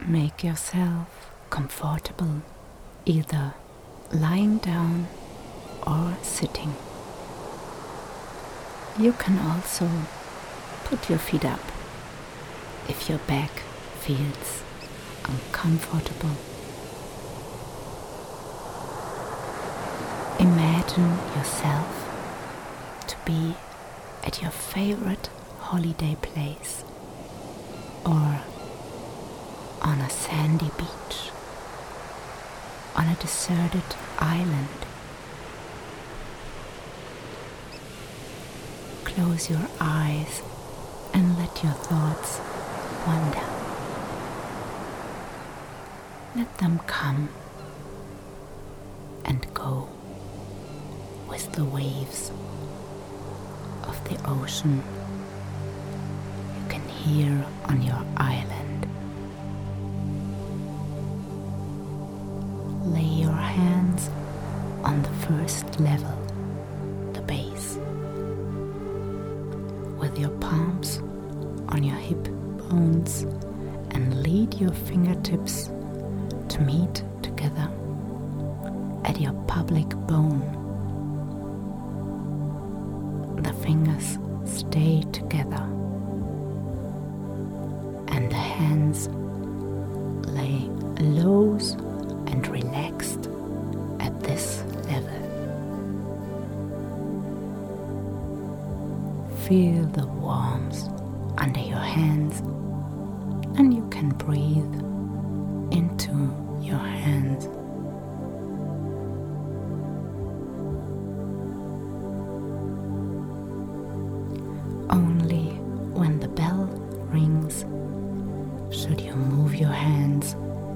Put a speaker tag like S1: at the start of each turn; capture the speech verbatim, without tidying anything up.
S1: Make yourself comfortable, either lying down or sitting. You can also put your feet up if your back feels uncomfortable. Imagine yourself to be at your favorite holiday place or on a sandy beach, on a deserted island. Close your eyes and let your thoughts wander. Let them come and go with the waves of the ocean you can hear on your island. Lay your hands on the first level, the base, with your palms on your hip bones, and lead your fingertips to meet together at your public bone. The fingers stay together and the hands lay loose and relaxed at this level. Feel the warmth under your hands, and you can breathe into your hands. Only when the bell rings should you move your hands